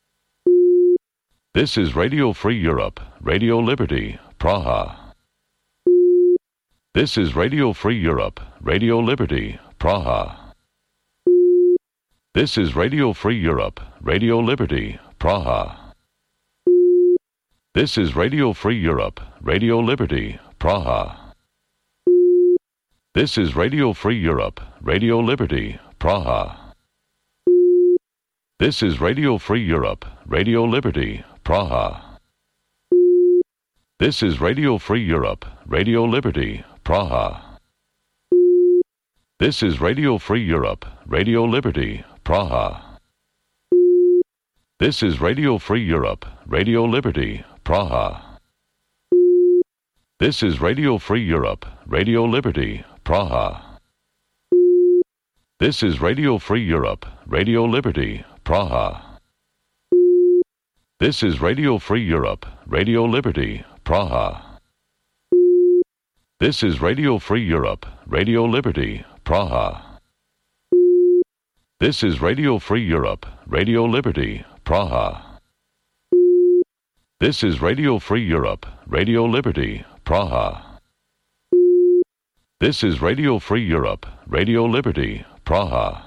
This is Radio Free Europe, Radio Liberty, Praha. This is Radio Free Europe, Radio Liberty, Praha. This is Radio Free Europe, Radio Liberty, Praha. This is Radio Free Europe, Radio Liberty, Praha. This is Radio Free Europe, Radio Liberty, Praha. This is Radio Free Europe, Radio Liberty, Praha. This is Radio Free Europe, Radio Liberty, Praha. This is Radio Free Europe, Radio Liberty, Praha. This is Radio Free Europe, Radio Liberty, Praha. This is Radio Free Europe, Radio Liberty, Praha. This is Radio Free Europe, Radio Liberty, Praha. This is Radio Free Europe, Radio Liberty, Praha. This is Radio Free Europe, Radio Liberty, Praha. This is Radio Free Europe, Radio Liberty, Praha. This is Radio Free Europe, Radio Liberty, Praha. This is Radio Free Europe, Radio Liberty, Praha.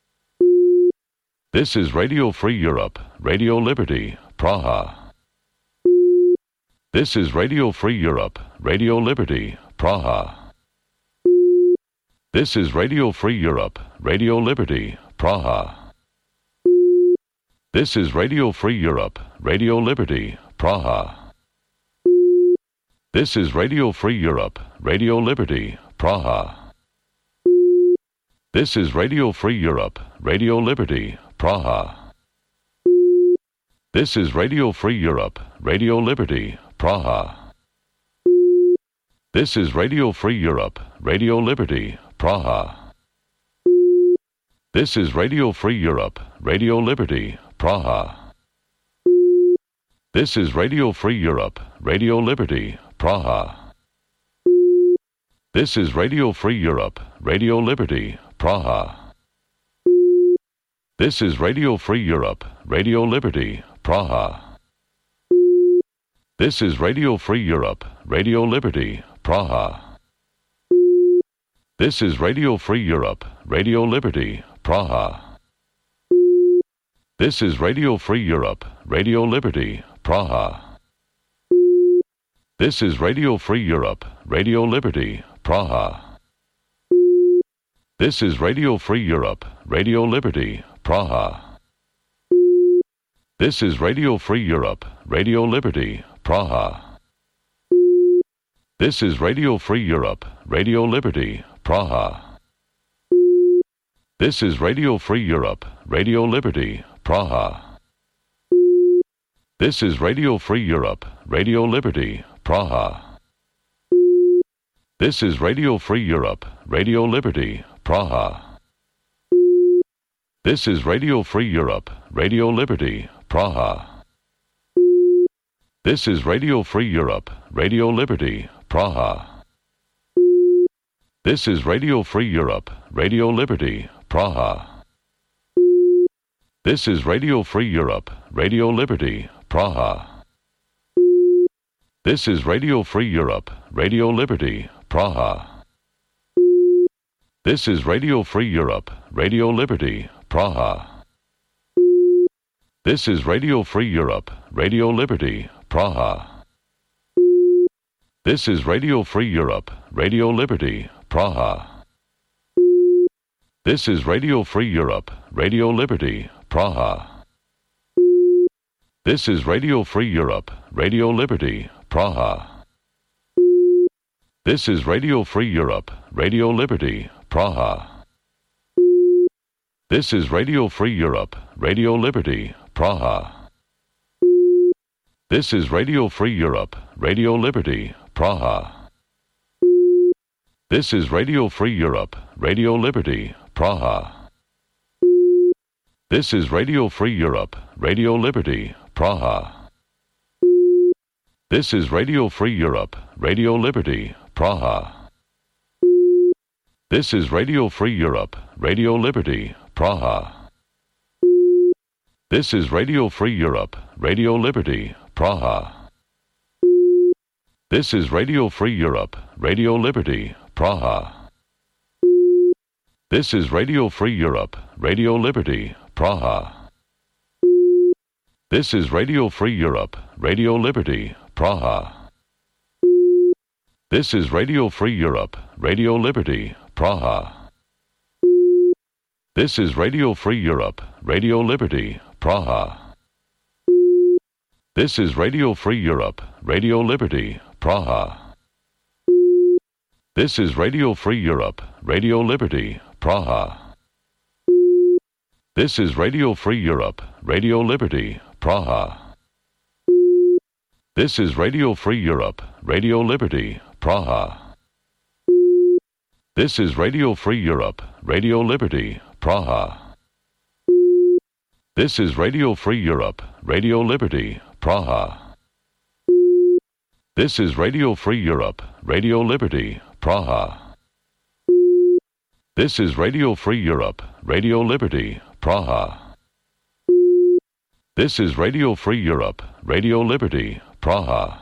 This is Radio Free Europe, Radio Liberty, Praha. This is Radio Free Europe, Radio Liberty, Praha. This is Radio Free Europe, Radio Liberty, Praha. This is Radio Free Europe, Radio Liberty, Praha. This is Radio Free Europe, Radio Liberty, Praha. This is Radio Free Europe, Radio Liberty, Praha. This is Radio Free Europe, Radio Liberty, Praha. This is Radio Free Europe, Radio Liberty, Praha. This is Radio Free Europe, Radio Liberty, Praha. This is Radio Free Europe, Radio Liberty, Praha. This is Radio Free Europe, Radio Liberty, Praha. This is Radio Free Europe, Radio Liberty, Praha. This is Radio Free Europe, Radio Liberty, Praha. This is Radio Free Europe, Radio Liberty, Praha. This is Radio Free Europe, Radio Liberty, Praha. This is Radio Free Europe, Radio Liberty, Praha. This is Radio Free Europe, Radio Liberty, Praha. This is Radio Free Europe, Radio Liberty, Praha. This is Radio Free Europe, Radio Liberty, Praha. This is Radio Free Europe, Radio Liberty, Praha. This is Radio Free Europe, Radio Liberty, Praha. This is Radio Free Europe, Radio Liberty, Praha. This is Radio Free Europe, Radio Liberty, Praha. This is Radio Free Europe, Radio Liberty, Praha. This is Radio Free Europe, Radio Liberty, Praha. This is Radio Free Europe, Radio Liberty, Praha. This is Radio Free Europe, Radio Liberty, Praha. This is Radio Free Europe, Radio Liberty, Praha. This is Radio Free Europe, Radio Liberty, Praha. This is Radio Free Europe, Radio Liberty, Praha. This is Radio Free Europe, Radio Liberty, Praha. This is Radio Free Europe, Radio Liberty, Praha. This is Radio Free Europe, Radio Liberty, Praha. This is Radio Free Europe, Radio Liberty, Praha. This is Radio Free Europe, Radio Liberty, Praha. This is Radio Free Europe, Radio Liberty, Praha. This is Radio Free Europe, Radio Liberty, Praha. This is Radio Free Europe, Radio Liberty, Praha. This is Radio Free Europe, Radio Liberty, Praha. This is Radio Free Europe, Radio Liberty, Praha. This is Radio Free Europe, Radio Liberty, Praha. This is Radio Free Europe, Radio Liberty, Praha. This is Radio Free Europe, Radio Liberty, Praha. This is Radio Free Europe, Radio Liberty, Praha. This is Radio Free Europe, Radio Liberty, Praha. This is Radio Free Europe, Radio Liberty, Praha. This is Radio Free Europe, Radio Liberty, Praha. This is Radio Free Europe, Radio Liberty, Praha. This is Radio Free Europe, Radio Liberty, Praha. This is Radio Free Europe, Radio Liberty, Praha. This is Radio Free Europe, Radio Liberty, Praha. This is Radio Free Europe, Radio Liberty, Praha. This is Radio Free Europe, Radio Liberty, Praha. This is Radio Free Europe, Radio Liberty, Praha.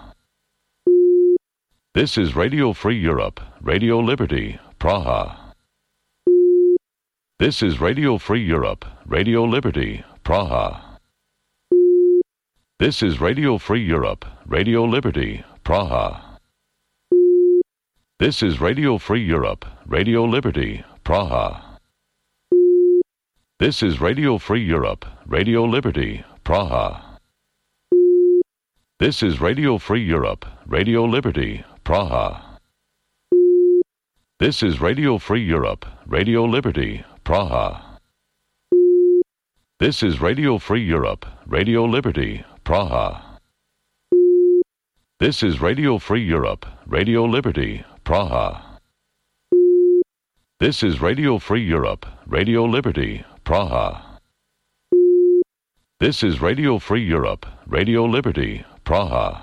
This is Radio Free Europe, Radio Liberty, Praha. This is Radio Free Europe, Radio Liberty, Praha. This is Radio Free Europe, Radio Liberty, Praha. This is Radio Free Europe, Radio Liberty, Praha. This is Radio Free Europe, Radio Liberty, Praha. This is Radio Free Europe, Radio Liberty, Praha. This is Radio Free Europe, Radio Liberty, Praha. This is Radio Free Europe, Radio Liberty, Praha. This is Radio Free Europe, Radio Liberty, Praha. This is Radio Free Europe, Radio Liberty, Praha. This is Radio Free Europe, Radio Liberty, Praha.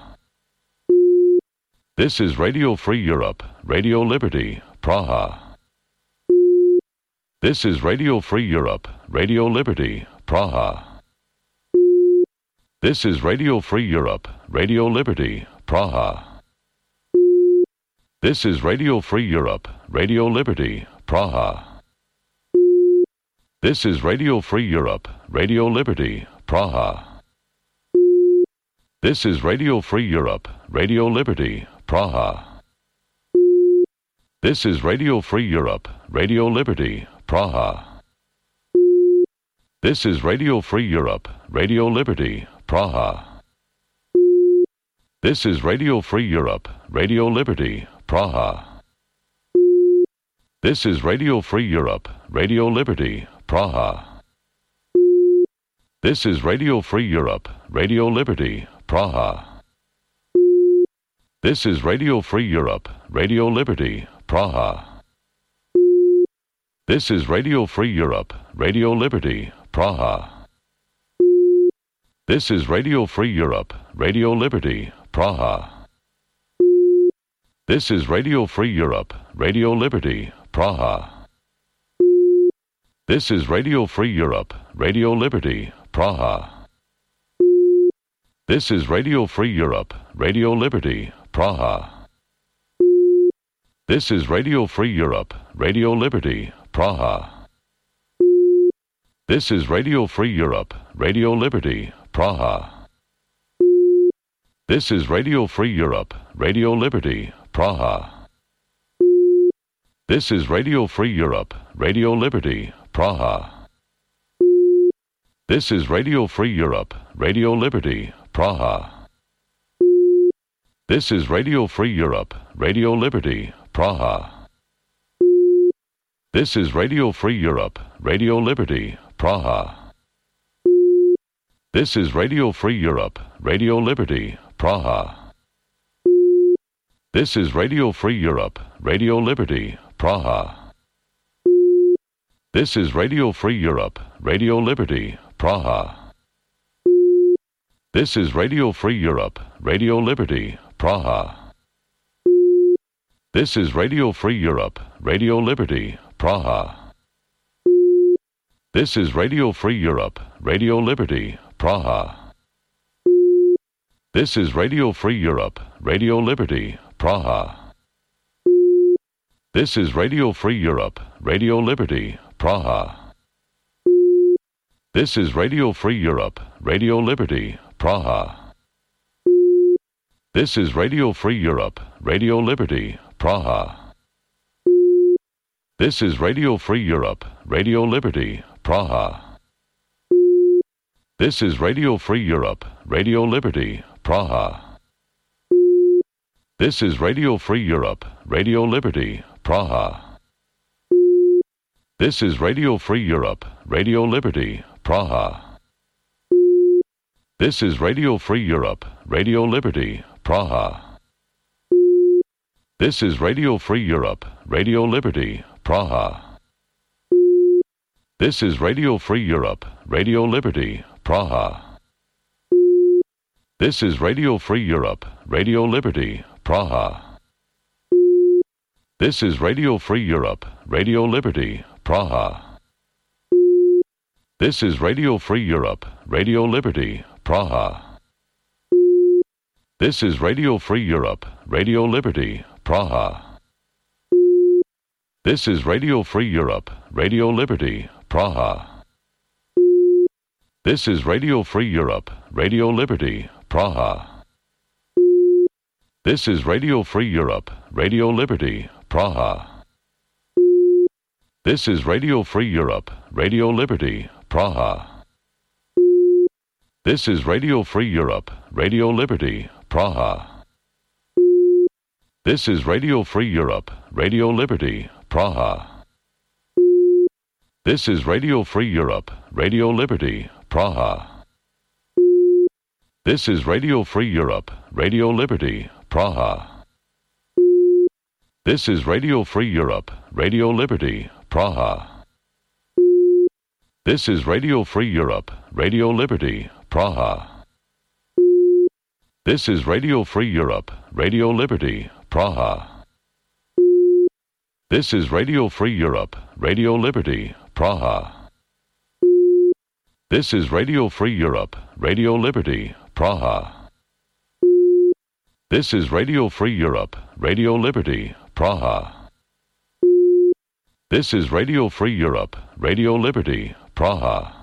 This is Radio Free Europe, Radio Liberty, Praha. This is Radio Free Europe, Radio Liberty, Praha. This is Radio Free Europe, Radio Liberty, Praha. This is Radio Free Europe, Radio Liberty, Praha. This is Radio Free Europe, Radio Liberty, Praha. This is Radio Free Europe, Radio Liberty, Praha. This is Radio Free Europe, Radio Liberty, Praha. This is Radio Free Europe, Radio Liberty, Praha. This is Radio Free Europe, Radio Liberty, Praha. This is Radio Free Europe, Radio Liberty, Praha. This is Radio Free Europe, Radio Liberty, Praha. This is Radio Free Europe, Radio Liberty, Praha. This is Radio Free Europe, Radio Liberty, Praha. This is Radio Free Europe, Radio Liberty, Praha. This is Radio Free Europe, Radio Liberty, Praha. This is Radio Free Europe, Radio Liberty, Praha. This is Radio Free Europe, Radio Liberty, Praha. This is Radio Free Europe, Radio Liberty, Praha. This is Radio Free Europe, Radio Liberty, Praha. This is Radio Free Europe, Radio Liberty, Praha. This is Radio Free Europe, Radio Liberty, Praha. This is Radio Free Europe, Radio Liberty, Praha. This is Radio Free Europe, Radio Liberty, Praha. This is Radio Free Europe, Radio Liberty, Praha. This is Radio Free Europe, Radio Liberty, Praha. This is Radio Free Europe, Radio Liberty, Praha. This is Radio Free Europe, Radio Liberty, Praha. This is Radio Free Europe, Radio Liberty, Praha. This is Radio Free Europe, Radio Liberty, Praha. This is Radio Free Europe, Radio Liberty, Praha. This is Radio Free Europe, Radio Liberty, Praha. This is Radio Free Europe, Radio Liberty, Praha. This is Radio Free Europe, Radio Liberty, Praha. This is Radio Free Europe, Radio Liberty, Praha. This is Radio Free Europe, Radio Liberty, Praha. This is Radio Free Europe, Radio Liberty, Praha. This is Radio Free Europe, Radio Liberty, Praha. This is Radio Free Europe, Radio Liberty, Praha. This is Radio Free Europe, Radio Liberty, Praha. This is Radio Free Europe, Radio Liberty, Praha. This is Radio Free Europe, Radio Liberty, Praha. This is Radio Free Europe, Radio Liberty, Praha. This is Radio Free Europe, Radio Liberty, Praha. This is Radio Free Europe, Radio Liberty, Praha. This is Radio Free Europe, Radio Liberty, Praha. This is Radio Free Europe, Radio Liberty, Praha. This is Radio Free Europe, Radio Liberty, Praha. This is Radio Free Europe, Radio Liberty, Praha. This is Radio Free Europe, Radio Liberty, Praha. This is Radio Free Europe, Radio Liberty, Praha. This is Radio Free Europe, Radio Liberty, Praha. This is Radio Free Europe, Radio Liberty, Praha. This is Radio Free Europe, Radio Liberty, Praha. This is Radio Free Europe, Radio Liberty, Praha. This is Radio Free Europe, Radio Liberty, Praha. This is Radio Free Europe, Radio Liberty, Praha. This is Radio Free Europe, Radio Liberty, Praha. This is Radio Free Europe, Radio Liberty, Praha. This is Radio Free Europe, Radio Liberty, Praha. This is Radio Free Europe, Radio Liberty, Praha.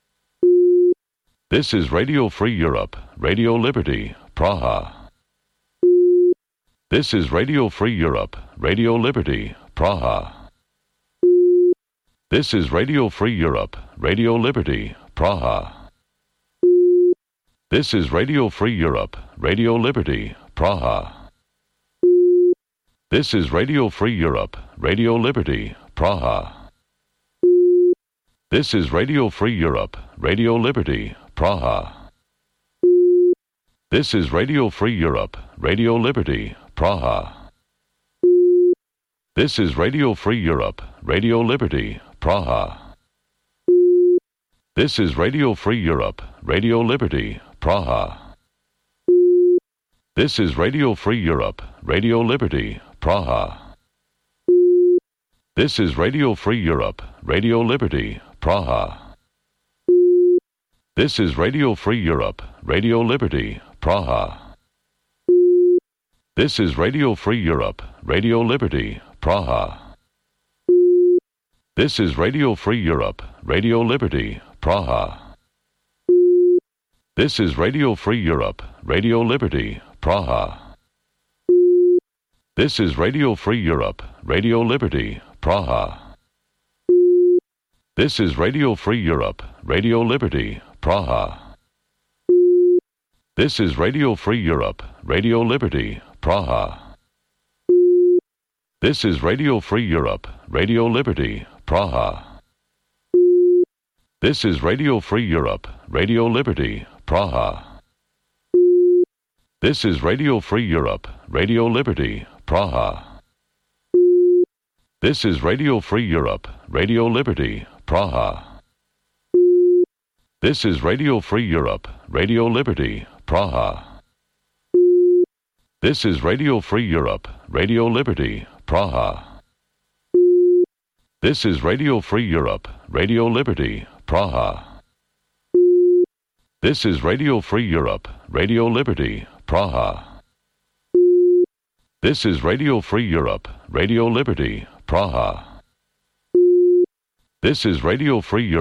This is Radio Free Europe, Radio Liberty, Praha. This is Radio Free Europe, Radio Liberty, Praha. This is Radio Free Europe, Radio Liberty, Praha. This is Radio Free Europe, Radio Liberty, Praha. This is Radio Free Europe, Radio Liberty, Praha. This is Radio Free Europe, Radio Liberty, Praha. This is Radio Free Europe, Radio Liberty, Praha. This is Radio Free Europe, Radio Liberty, Praha. This is Radio Free Europe, Radio Liberty, Praha. This is Radio Free Europe, Radio Liberty, Praha. This is Radio Free Europe, Radio Liberty, Praha. This is Radio Free Europe, Radio Liberty, Praha. This is Radio Free Europe, Radio Liberty, Praha. This is Radio Free Europe, Radio Liberty, Praha. This is Radio Free Europe, Radio Liberty, Praha. This is Radio Free Europe, Radio Liberty, Praha. This is Radio Free Europe, Radio Liberty, Praha. This is Radio Free Europe, Radio Liberty, Praha. This is Radio Free Europe, Radio Liberty, Praha. This is Radio Free Europe, Radio Liberty, Praha. This is Radio Free Europe, Radio Liberty, Praha. This is Radio Free Europe, Radio Liberty, Praha. This is Radio Free Europe, Radio Liberty, Praha. This is Radio Free Europe, Radio Liberty, Praha. This is Radio Free Europe, Radio Liberty, Praha. This is Radio Free Europe, Radio Liberty, Praha. This is Radio Free Europe, Radio Liberty, Praha. This is Radio Free Europe.